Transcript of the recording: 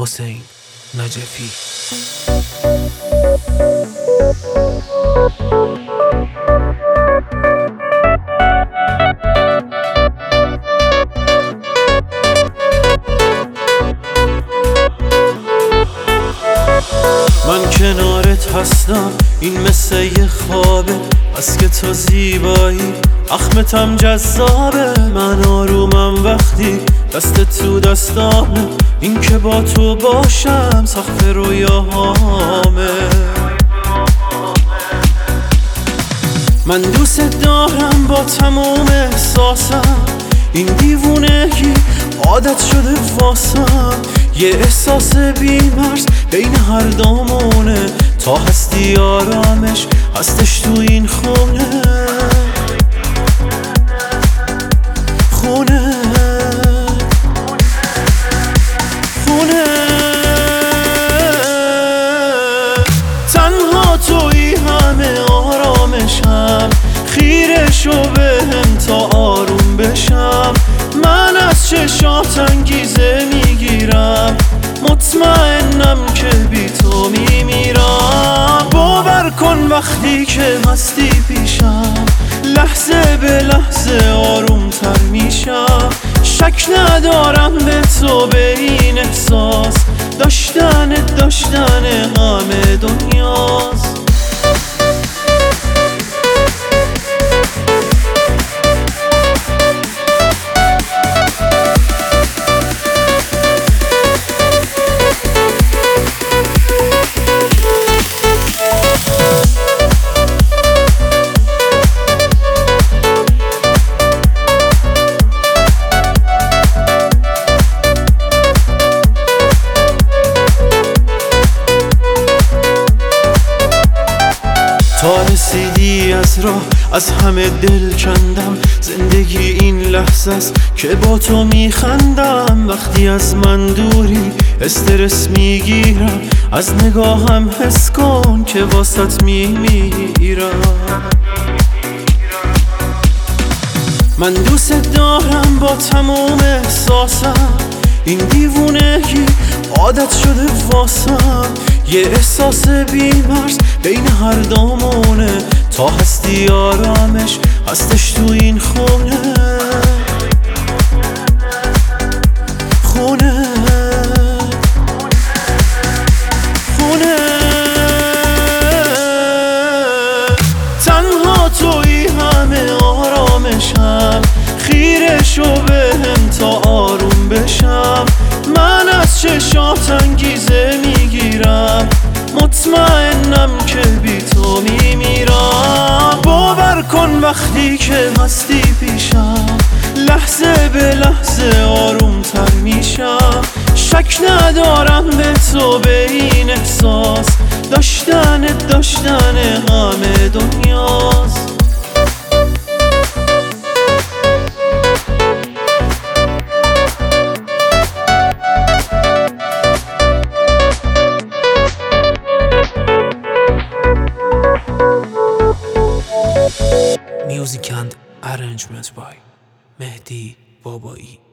حسین نجفی. من کنارت هستم، این مثل یه خوابه، بس که تو زیبایی اخمتم جذابه. من آرومم وقتی دست تو دستامه، این که با تو باشم سقف رویاهامه. من دوست دارم با تموم احساسم، این دیوونگی عادت شده واسم. یه احساس بی‌مرز بین هر دامونه، تا هستی آرامش هستش تو این خونه. خونه خونه تنها تویی همه آرامشم، خیره شو بهم تا آروم بشم. من از چشات انگیزه میگیرم، مطمئنم که بی تو میمیرم. باور کن وقتی که هستی پیشم، لحظه به لحظه آروم تر میشم. شک ندارم به تو، به این احساس داشتن همه دنیاست. تا رسیدی از راه از همه دل کندم، زندگی این لحظه است که با تو میخندم. وقتی از من دوری استرس میگیرم، از نگاهم حس کن که واسط میمیرم. من دوست دارم با تموم احساسم، این دیوونگی عادت شده واسم. یه احساس بی‌مرز بین هر دامونه، تا هستی آرامش هستش تو این خونه. خونه خونه تنها تویی همه آرامشم، خیره شو بهم تا آروم بشم. من از چشات انگیزه میگیرم، مطمئنم که بی تو میمیرم. باور کن وقتی که هستی پیشم، لحظه به لحظه آروم تر میشم. شک ندارم به تو، به این احساس داشتن همه دنیاست. Music and arrangements by Mehdi Babai.